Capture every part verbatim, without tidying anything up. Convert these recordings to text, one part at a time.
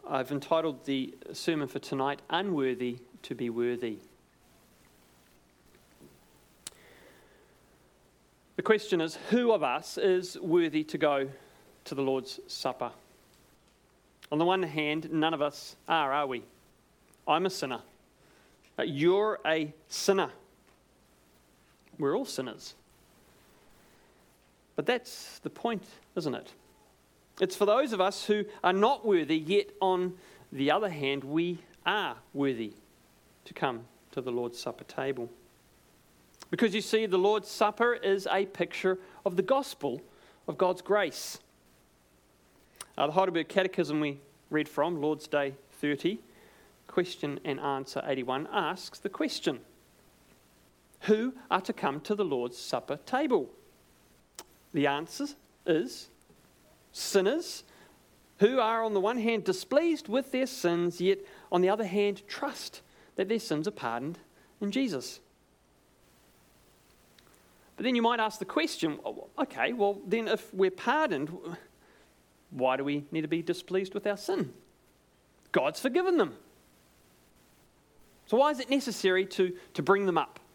I've entitled the sermon for tonight, Unworthy to be Worthy. The question is, who of us is worthy to go to the Lord's Supper? On the one hand, none of us are, are we? I'm a sinner. You're a sinner. We're all sinners. But that's the point, isn't it? It's for those of us who are not worthy, yet on the other hand, we are worthy to come to the Lord's Supper table. Because you see, the Lord's Supper is a picture of the gospel of God's grace. Uh, the Heidelberg Catechism we read from, Lord's Day thirty, question and answer eighty-one, asks the question, who are to come to the Lord's Supper table? The answer is sinners who are on the one hand displeased with their sins, yet on the other hand trust that their sins are pardoned in Jesus. But then you might ask the question, okay, well then if we're pardoned, why do we need to be displeased with our sin? God's forgiven them. So why is it necessary to, to bring them up?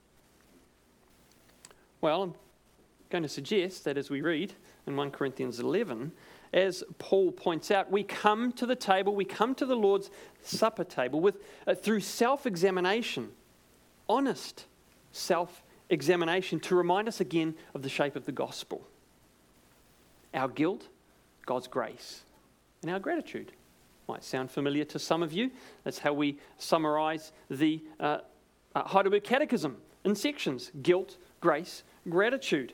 Well, I'm going to suggest that as we read in First Corinthians eleven, as Paul points out, we come to the table, we come to the Lord's Supper table with uh, through self-examination, honest self-examination, to remind us again of the shape of the gospel. Our guilt, God's grace, and our gratitude. Might sound familiar to some of you. That's how we summarize the uh, uh, Heidelberg Catechism in sections: guilt, grace, gratitude.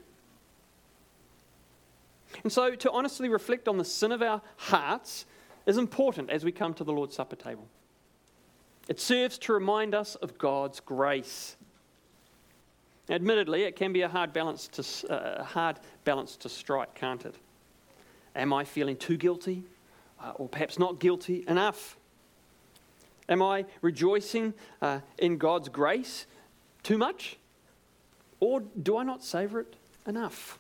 And so to honestly reflect on the sin of our hearts is important as we come to the Lord's Supper table. It serves to remind us of God's grace. Admittedly, it can be a hard balance to uh, hard balance to strike, can't it? Am I feeling too guilty, uh, or perhaps not guilty enough? Am I rejoicing uh, in God's grace too much, or do I not savour it enough?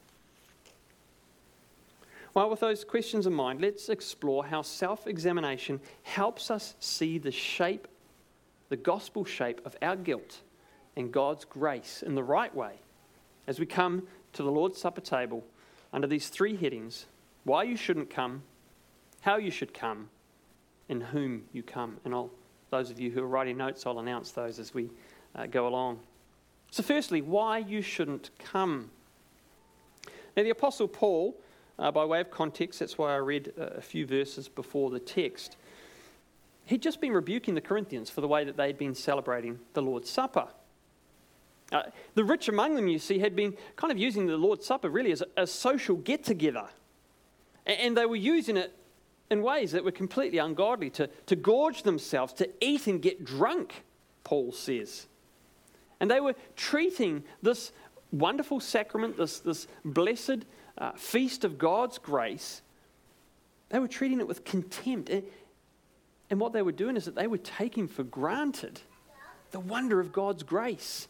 Well, with those questions in mind, let's explore how self-examination helps us see the shape, the gospel shape of our guilt and God's grace in the right way as we come to the Lord's Supper table under these three headings: why you shouldn't come, how you should come, and whom you come. And I'll, those of you who are writing notes, I'll announce those as we uh, go along. So firstly, why you shouldn't come. Now the Apostle Paul, Uh, by way of context, that's why I read uh, a few verses before the text, he'd just been rebuking the Corinthians for the way that they'd been celebrating the Lord's Supper. Uh, the rich among them, you see, had been kind of using the Lord's Supper really as a, a social get-together. And, and they were using it in ways that were completely ungodly, to, to gorge themselves, to eat and get drunk, Paul says. And they were treating this wonderful sacrament, this, this blessed Uh, feast of God's grace, they were treating it with contempt. And, and what they were doing is that they were taking for granted the wonder of God's grace.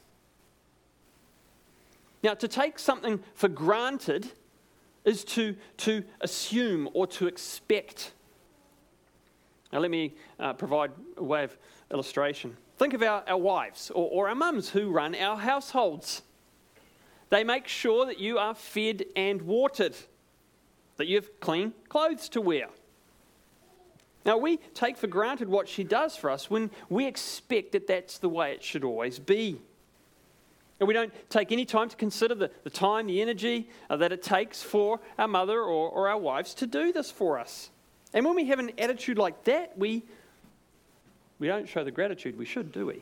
Now, to take something for granted is to, to assume or to expect. Now, let me uh, provide a way of illustration. Think of our, our wives or, or our mums who run our households. They make sure that you are fed and watered, that you have clean clothes to wear. Now, we take for granted what she does for us when we expect that that's the way it should always be. And we don't take any time to consider the, the time, the energy uh, that it takes for our mother or, or our wives to do this for us. And when we have an attitude like that, we, we don't show the gratitude we should, do we?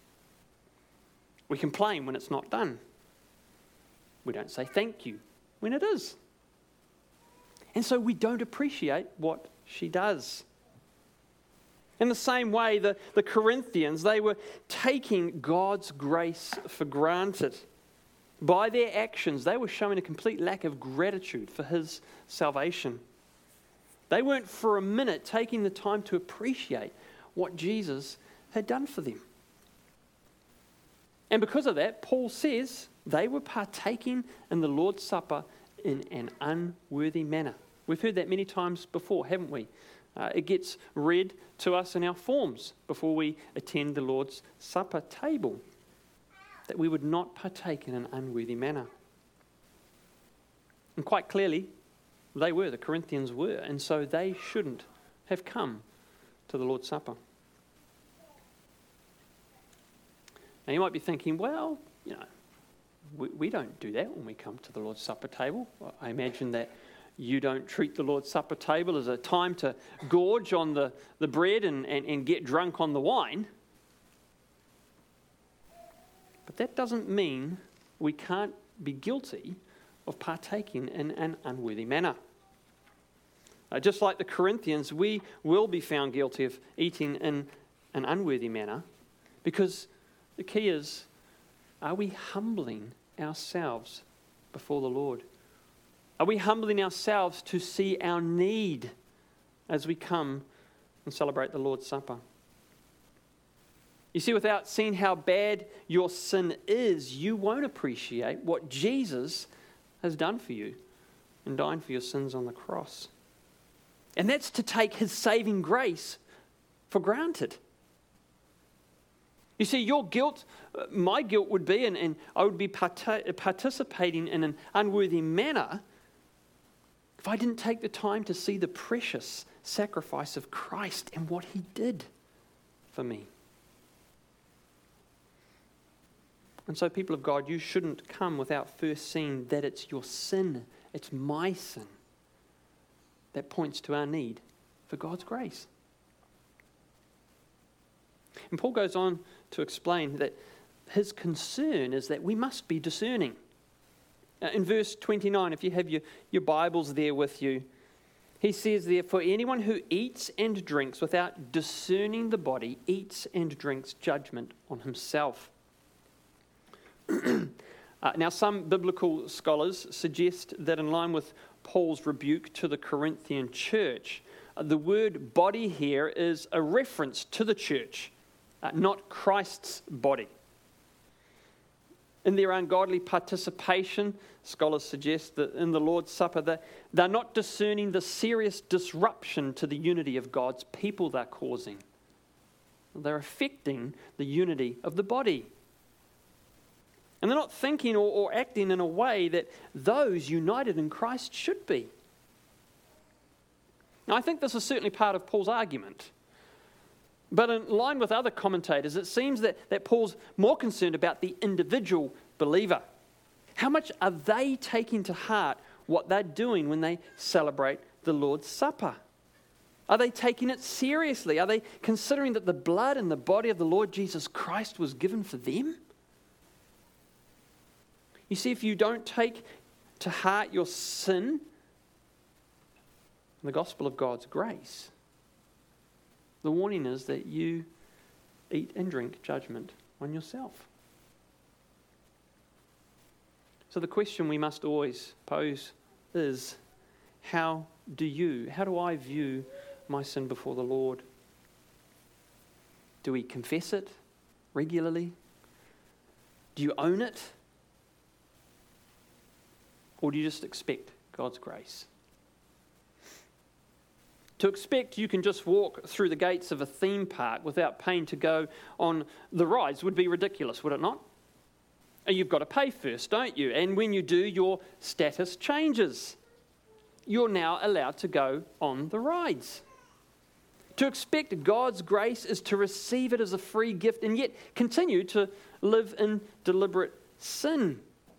We complain when it's not done. We don't say thank you when it is. And so we don't appreciate what she does. In the same way, the, the Corinthians, they were taking God's grace for granted. By their actions, they were showing a complete lack of gratitude for his salvation. They weren't for a minute taking the time to appreciate what Jesus had done for them. And because of that, Paul says they were partaking in the Lord's Supper in an unworthy manner. We've heard that many times before, haven't we? Uh, it gets read to us in our forms before we attend the Lord's Supper table, that we would not partake in an unworthy manner. And quite clearly, they were, the Corinthians were, and so they shouldn't have come to the Lord's Supper. Now you might be thinking, well, you know, we, we don't do that when we come to the Lord's Supper table. Well, I imagine that you don't treat the Lord's Supper table as a time to gorge on the, the bread and, and, and get drunk on the wine. But that doesn't mean we can't be guilty of partaking in an unworthy manner. Uh, just like the Corinthians, we will be found guilty of eating in an unworthy manner, because the key is, are we humbling ourselves before the Lord? Are we humbling ourselves to see our need as we come and celebrate the Lord's Supper? You see, without seeing how bad your sin is, you won't appreciate what Jesus has done for you in dying for your sins on the cross. And that's to take his saving grace for granted. You see, your guilt, my guilt would be, and, and I would be part- participating in an unworthy manner if I didn't take the time to see the precious sacrifice of Christ and what he did for me. And so, people of God, you shouldn't come without first seeing that it's your sin, it's my sin, that points to our need for God's grace. And Paul goes on to explain that his concern is that we must be discerning. Uh, in verse twenty-nine, if you have your, your Bibles there with you, he says there, "For anyone who eats and drinks without discerning the body eats and drinks judgment on himself." uh, now, some biblical scholars suggest that in line with Paul's rebuke to the Corinthian church, uh, the word body here is a reference to the church, uh, not Christ's body. In their ungodly participation, scholars suggest that in the Lord's Supper, that they're not discerning the serious disruption to the unity of God's people they're causing. They're affecting the unity of the body. And they're not thinking or, or acting in a way that those united in Christ should be. Now, I think this is certainly part of Paul's argument. But in line with other commentators, it seems that, that Paul's more concerned about the individual believer. How much are they taking to heart what they're doing when they celebrate the Lord's Supper? Are they taking it seriously? Are they considering that the blood and the body of the Lord Jesus Christ was given for them? You see, if you don't take to heart your sin, the gospel of God's grace, the warning is that you eat and drink judgment on yourself. So the question we must always pose is, how do you, how do I view my sin before the Lord? Do we confess it regularly? Do you own it? Or do you just expect God's grace? To expect you can just walk through the gates of a theme park without paying to go on the rides would be ridiculous, would it not? And you've got to pay first, don't you? And when you do, your status changes. You're now allowed to go on the rides. To expect God's grace is to receive it as a free gift and yet continue to live in deliberate sin.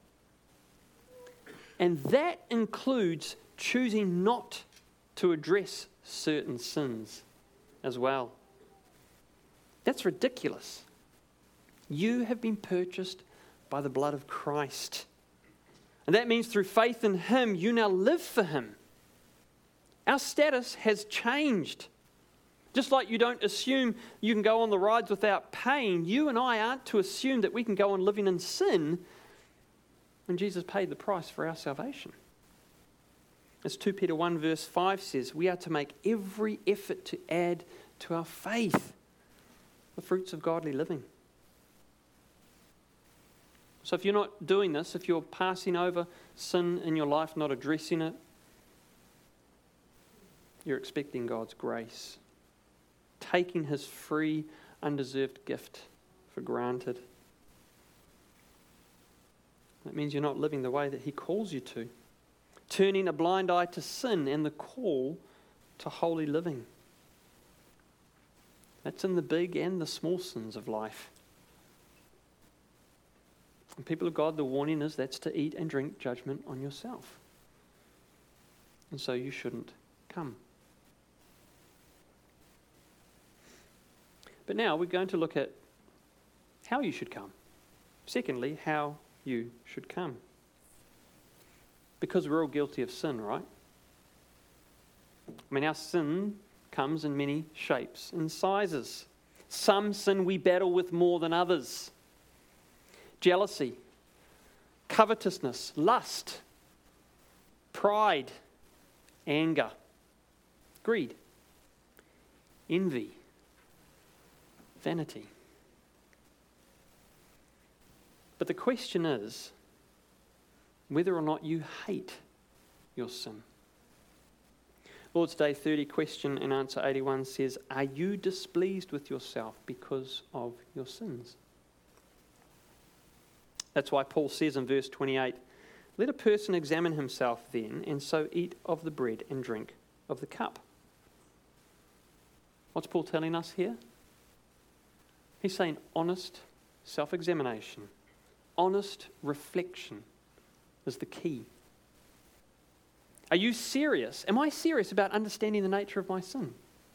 And that includes choosing not to address certain sins as well. That's ridiculous. You have been purchased by the blood of Christ. And that means through faith in him, you now live for him. Our status has changed. Just like you don't assume you can go on the rides without paying, you and I aren't to assume that we can go on living in sin when Jesus paid the price for our salvation. As Second Peter one verse five says, we are to make every effort to add to our faith the fruits of godly living. So if you're not doing this, if you're passing over sin in your life, not addressing it, you're expecting God's grace, taking his free, undeserved gift for granted. That means you're not living the way that he calls you to, turning a blind eye to sin and the call to holy living. That's in the big and the small sins of life. And people of God, the warning is that's to eat and drink judgment on yourself. And so you shouldn't come. But now we're going to look at how you should come. Secondly, how you should come. Because we're all guilty of sin, right? I mean, our sin comes in many shapes and sizes. Some sin we battle with more than others. Jealousy, covetousness, lust, pride, anger, greed, envy, vanity. But the question is whether or not you hate your sin. Lord's Day thirty, question and answer eighty-one says, are you displeased with yourself because of your sins? That's why Paul says in verse twenty-eight, let a person examine himself then, and so eat of the bread and drink of the cup. What's Paul telling us here? He's saying honest self-examination, honest reflection is the key. Are you serious? Am I serious about understanding the nature of my sin?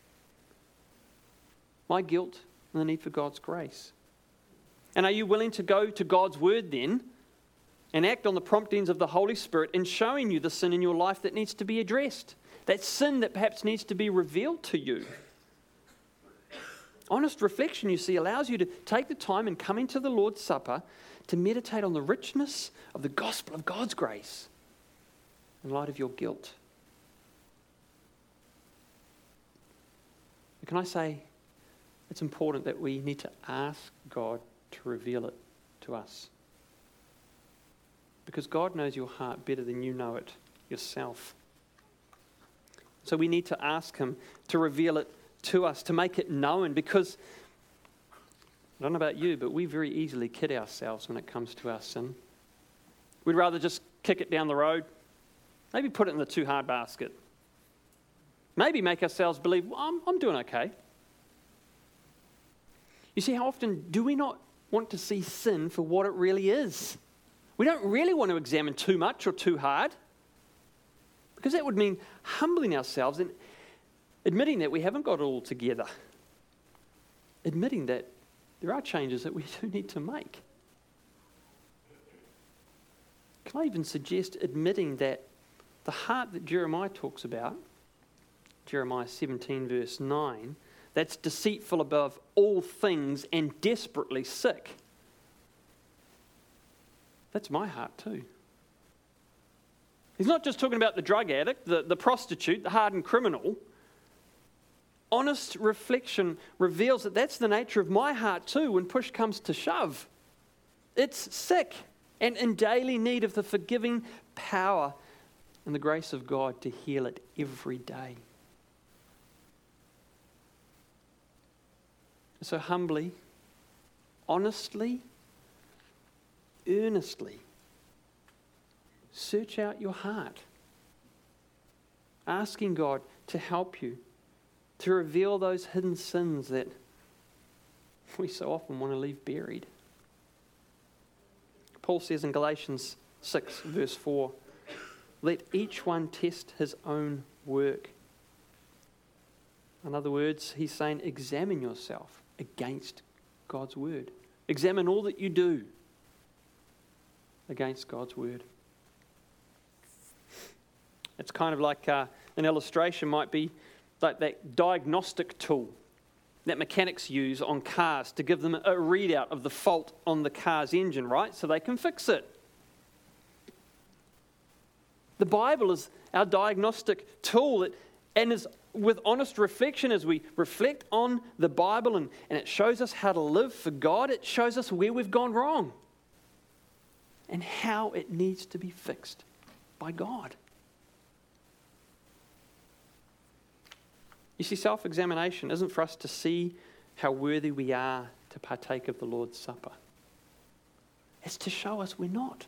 My guilt and the need for God's grace? And are you willing to go to God's word then and act on the promptings of the Holy Spirit in showing you the sin in your life that needs to be addressed? That sin that perhaps needs to be revealed to you. Honest reflection, you see, allows you to take the time and come into the Lord's Supper to meditate on the richness of the gospel of God's grace in light of your guilt. Can I say it's important that we need to ask God to reveal it to us? Because God knows your heart better than you know it yourself. So we need to ask him to reveal it to us, to make it known, because I don't know about you, but we very easily kid ourselves when it comes to our sin. We'd rather just kick it down the road, maybe put it in the too hard basket, maybe make ourselves believe, well, I'm, I'm doing okay. You see, how often do we not want to see sin for what it really is? We don't really want to examine too much or too hard, because that would mean humbling ourselves and admitting that we haven't got it all together. Admitting that there are changes that we do need to make. Can I even suggest admitting that the heart that Jeremiah talks about, Jeremiah seventeen verse nine, that's deceitful above all things and desperately sick. That's my heart too. He's not just talking about the drug addict, the, the prostitute, the hardened criminal. Honest reflection reveals that that's the nature of my heart too when push comes to shove. It's sick and in daily need of the forgiving power and the grace of God to heal it every day. So humbly, honestly, earnestly, search out your heart, asking God to help you, to reveal those hidden sins that we so often want to leave buried. Paul says in Galatians six verse four, let each one test his own work. In other words, he's saying examine yourself against God's word. Examine all that you do against God's word. It's kind of like uh, an illustration might be like that diagnostic tool that mechanics use on cars to give them a readout of the fault on the car's engine, right? So they can fix it. The Bible is our diagnostic tool that, and is with honest reflection as we reflect on the Bible and, and it shows us how to live for God, it shows us where we've gone wrong and how it needs to be fixed by God. You see, self-examination isn't for us to see how worthy we are to partake of the Lord's Supper. It's to show us we're not.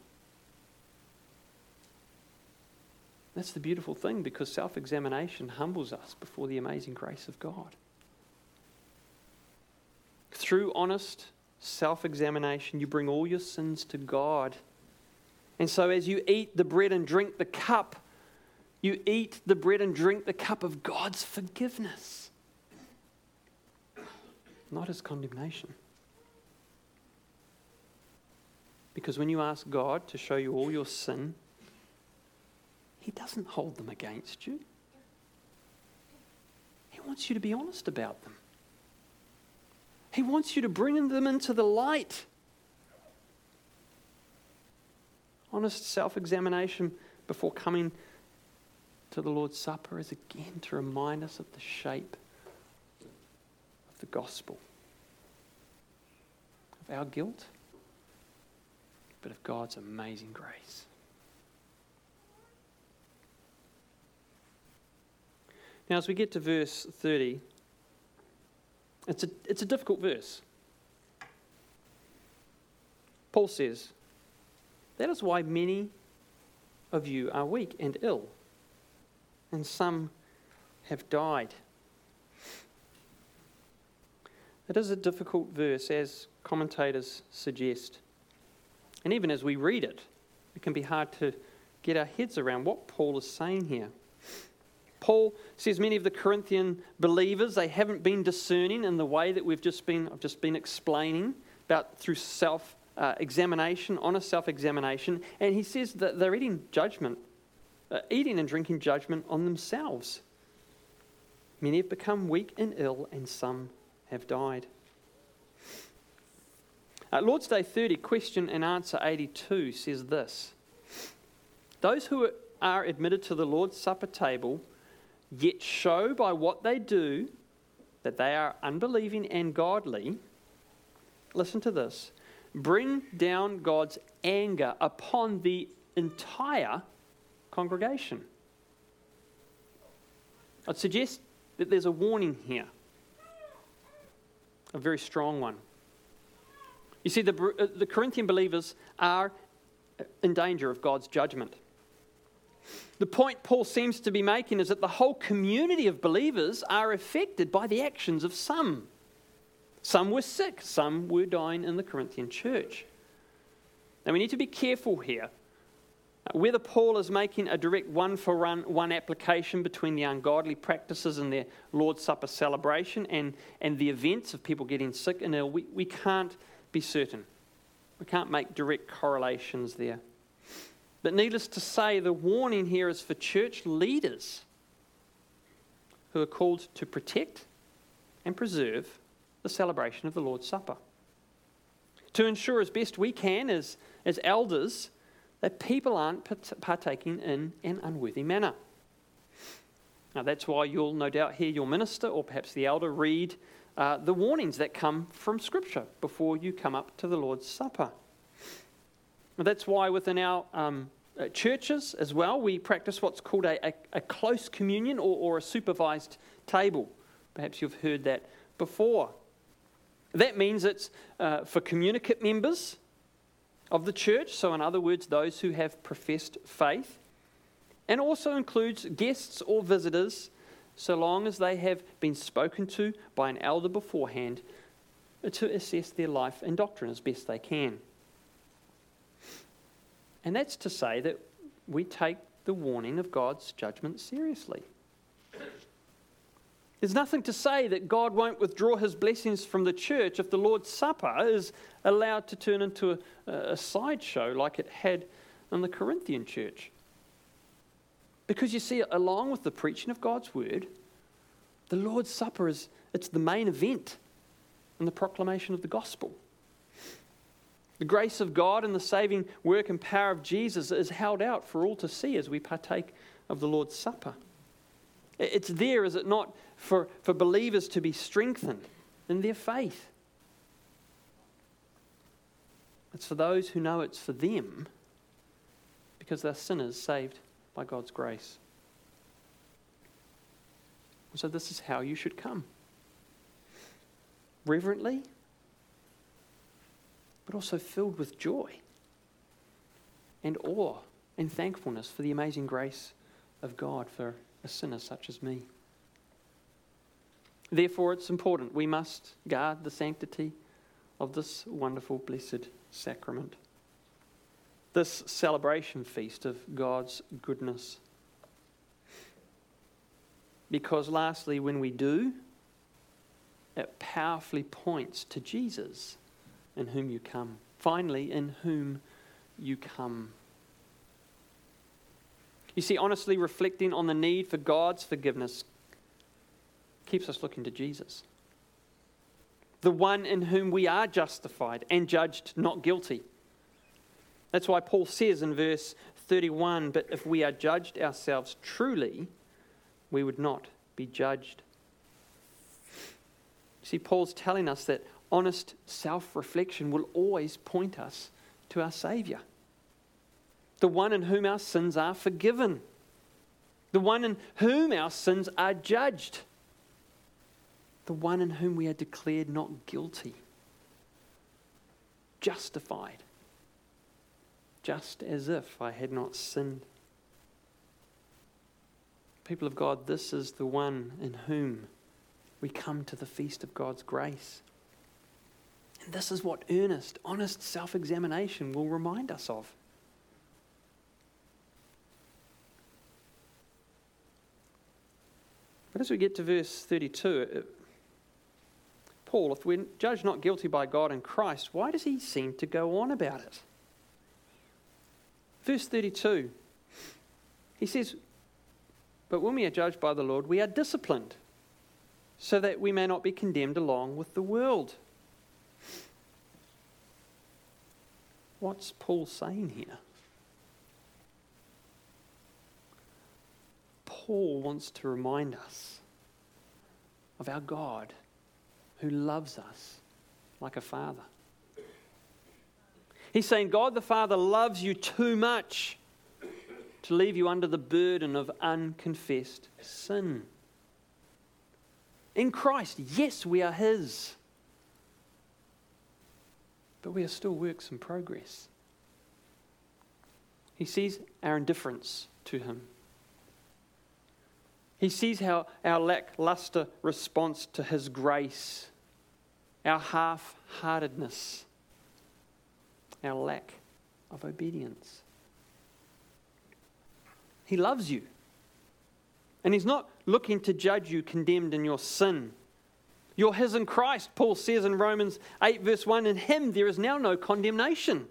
That's the beautiful thing, because self-examination humbles us before the amazing grace of God. Through honest self-examination, you bring all your sins to God. And so as you eat the bread and drink the cup, you eat the bread and drink the cup of God's forgiveness, not His condemnation. Because when you ask God to show you all your sin, He doesn't hold them against you. He wants you to be honest about them. He wants you to bring them into the light. Honest self-examination before coming to the Lord's Supper is again to remind us of the shape of the gospel, of our guilt, but of God's amazing grace. Now, as we get to verse thirty, it's a, it's a difficult verse. Paul says, "That is why many of you are weak and ill, and some have died." It is a difficult verse, as commentators suggest. And even as we read it, it can be hard to get our heads around what Paul is saying here. Paul says many of the Corinthian believers, they haven't been discerning in the way that we've just been, I've just been explaining about through self-examination, uh, honest self-examination. And he says that they're eating judgment, uh, eating and drinking judgment on themselves. Many have become weak and ill, and some have died. Uh, Lord's Day thirty, question and answer eighty-two says this: "Those who are admitted to the Lord's Supper table yet show by what they do that they are unbelieving and godly," listen to this, "bring down God's anger upon the entire congregation." I'd suggest that there's a warning here, a very strong one. You see, the, the Corinthian believers are in danger of God's judgment. The point Paul seems to be making is that the whole community of believers are affected by the actions of some. Some were sick, some were dying in the Corinthian church. Now we need to be careful here. Whether Paul is making a direct one-for-one one application between the ungodly practices in their Lord's Supper celebration and, and the events of people getting sick and ill, we, we can't be certain. We can't make direct correlations there. But needless to say, the warning here is for church leaders who are called to protect and preserve the celebration of the Lord's Supper, to ensure as best we can as, as elders that people aren't partaking in an unworthy manner. Now that's why you'll no doubt hear your minister or perhaps the elder read uh, the warnings that come from Scripture before you come up to the Lord's Supper. And that's why within our um, uh, churches as well, we practice what's called a, a, a close communion or, or a supervised table. Perhaps you've heard that before. That means it's uh, for communicant members of the church, so in other words, those who have professed faith, and also includes guests or visitors, so long as they have been spoken to by an elder beforehand to assess their life and doctrine as best they can. And that's to say that we take the warning of God's judgment seriously. There's nothing to say that God won't withdraw his blessings from the church if the Lord's Supper is allowed to turn into a, a sideshow like it had in the Corinthian church. Because you see, along with the preaching of God's word, the Lord's Supper is it's the main event in the proclamation of the gospel. The grace of God and the saving work and power of Jesus is held out for all to see as we partake of the Lord's Supper. It's there, is it not, for, for believers to be strengthened in their faith. It's for those who know it's for them because they're sinners saved by God's grace. So this is how you should come. Reverently, but also filled with joy and awe and thankfulness for the amazing grace of God for a sinner such as me. Therefore, it's important. We must guard the sanctity of this wonderful, blessed sacrament. This celebration feast of God's goodness. Because lastly, when we do, it powerfully points to Jesus, in whom you come. Finally, in whom you come. You see, honestly reflecting on the need for God's forgiveness keeps us looking to Jesus, the one in whom we are justified and judged not guilty. That's why Paul says in verse thirty-one, but if we are judged ourselves truly, we would not be judged. You see, Paul's telling us that honest self-reflection will always point us to our Saviour, the one in whom our sins are forgiven, the one in whom our sins are judged, the one in whom we are declared not guilty, justified, just as if I had not sinned. People of God, this is the one in whom we come to the feast of God's grace. And this is what earnest, honest self-examination will remind us of. But as we get to verse thirty-two, it, Paul, if we're judged not guilty by God in Christ, why does he seem to go on about it? Verse thirty-two, he says, but when we are judged by the Lord, we are disciplined, so that we may not be condemned along with the world. What's Paul saying here? Paul wants to remind us of our God who loves us like a father. He's saying God the Father loves you too much to leave you under the burden of unconfessed sin. In Christ, yes, we are His, but we are still works in progress. He sees our indifference to Him. He sees how our lackluster response to His grace, our half-heartedness, our lack of obedience. He loves you. And He's not looking to judge you condemned in your sin. You're His in Christ, Paul says in Romans eight verse one, in Him there is now no condemnation.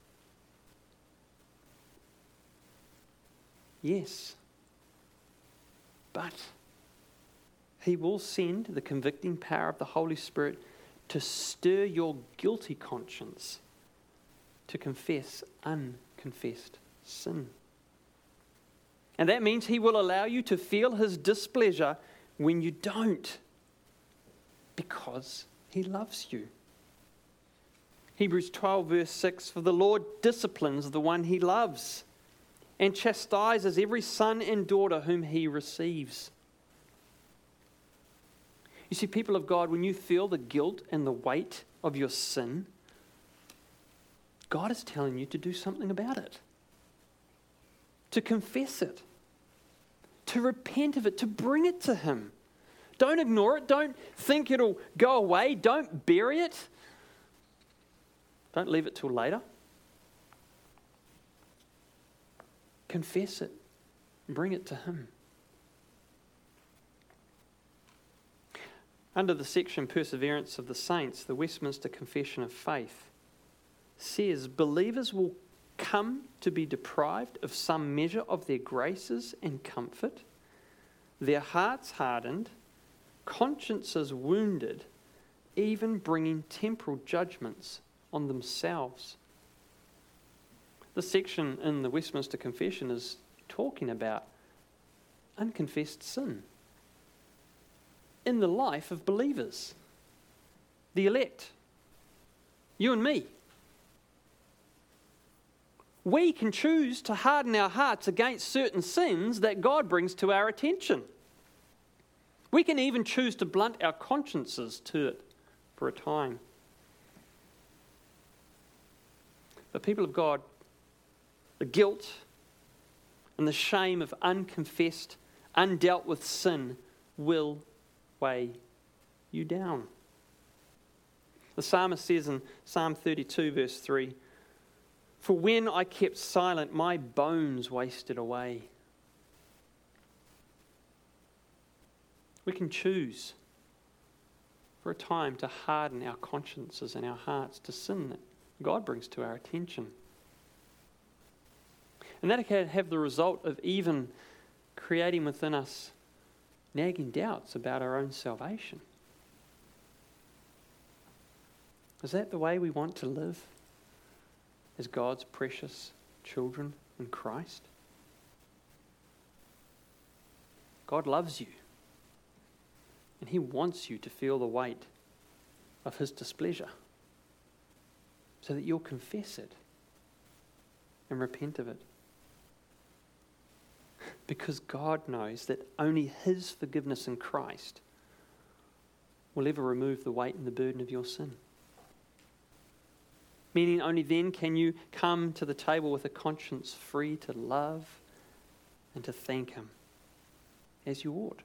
Yes. But He will send the convicting power of the Holy Spirit to stir your guilty conscience to confess unconfessed sin. And that means He will allow you to feel His displeasure when you don't, because He loves you. Hebrews twelve verse six, for the Lord disciplines the one He loves and chastises every son and daughter whom He receives. You see, people of God, when you feel the guilt and the weight of your sin, God is telling you to do something about it. To confess it. To repent of it. To bring it to Him. Don't ignore it. Don't think it'll go away. Don't bury it. Don't leave it till later. Confess it. Bring it to Him. Under the section Perseverance of the Saints, the Westminster Confession of Faith says believers will come to be deprived of some measure of their graces and comfort, their hearts hardened, consciences wounded, even bringing temporal judgments on themselves. The section in the Westminster Confession is talking about unconfessed sin in the life of believers, the elect, you and me. We can choose to harden our hearts against certain sins that God brings to our attention. We can even choose to blunt our consciences to it for a time. But people of God, the guilt and the shame of unconfessed, undealt with sin will weigh you down. The psalmist says in Psalm thirty-two, verse three, "For when I kept silent, my bones wasted away." We can choose for a time to harden our consciences and our hearts to sin that God brings to our attention. And that can have the result of even creating within us nagging doubts about our own salvation. Is that the way we want to live as God's precious children in Christ? God loves you, and He wants you to feel the weight of His displeasure so that you'll confess it and repent of it. Because God knows that only His forgiveness in Christ will ever remove the weight and the burden of your sin. Meaning only then can you come to the table with a conscience free to love and to thank Him as you ought.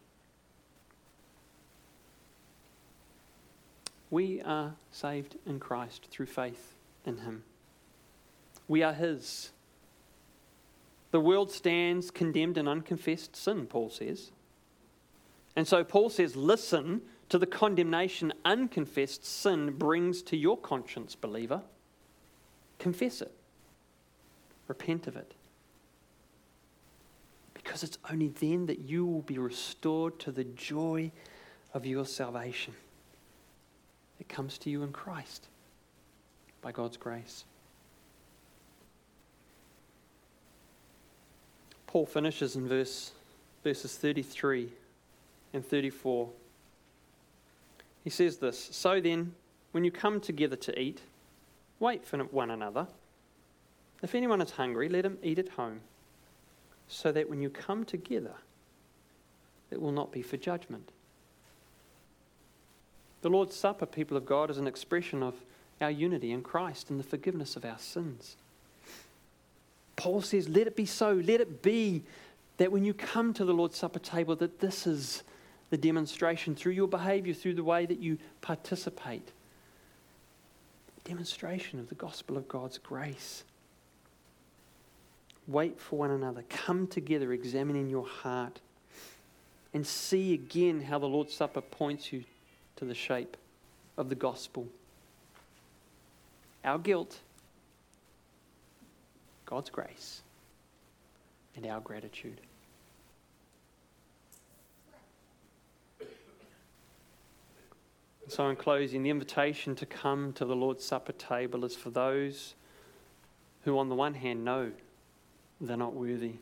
We are saved in Christ through faith in Him. We are His. The world stands condemned in unconfessed sin, Paul says. And so Paul says, listen to the condemnation unconfessed sin brings to your conscience, believer. Confess it. Repent of it. Because it's only then that you will be restored to the joy of your salvation. It comes to you in Christ by God's grace. Paul finishes in verse, verses thirty-three and thirty-four. He says this, "So then, when you come together to eat, wait for one another. If anyone is hungry, let him eat at home, so that when you come together, it will not be for judgment." The Lord's Supper, people of God, is an expression of our unity in Christ and the forgiveness of our sins. Paul says, let it be so. Let it be that when you come to the Lord's Supper table, that this is the demonstration through your behavior, through the way that you participate. Demonstration of the gospel of God's grace. Wait for one another. Come together, examining your heart, and see again how the Lord's Supper points you to the shape of the gospel. Our guilt, God's grace, and our gratitude. So in closing, the invitation to come to the Lord's Supper table is for those who on the one hand know they're not worthy,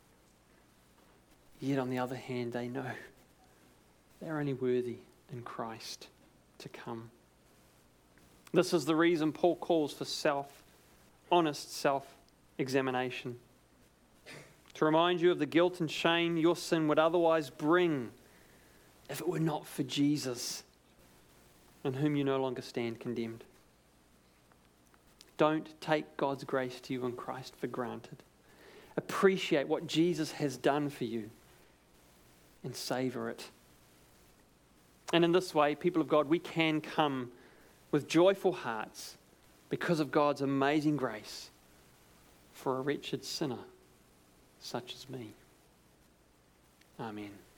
yet on the other hand they know they're only worthy in Christ to come. This is the reason Paul calls for self, honest self-examination. To remind you of the guilt and shame your sin would otherwise bring if it were not for Jesus, in whom you no longer stand condemned. Don't take God's grace to you in Christ for granted. Appreciate what Jesus has done for you and savor it. And in this way, people of God, we can come with joyful hearts because of God's amazing grace for a wretched sinner such as me. Amen.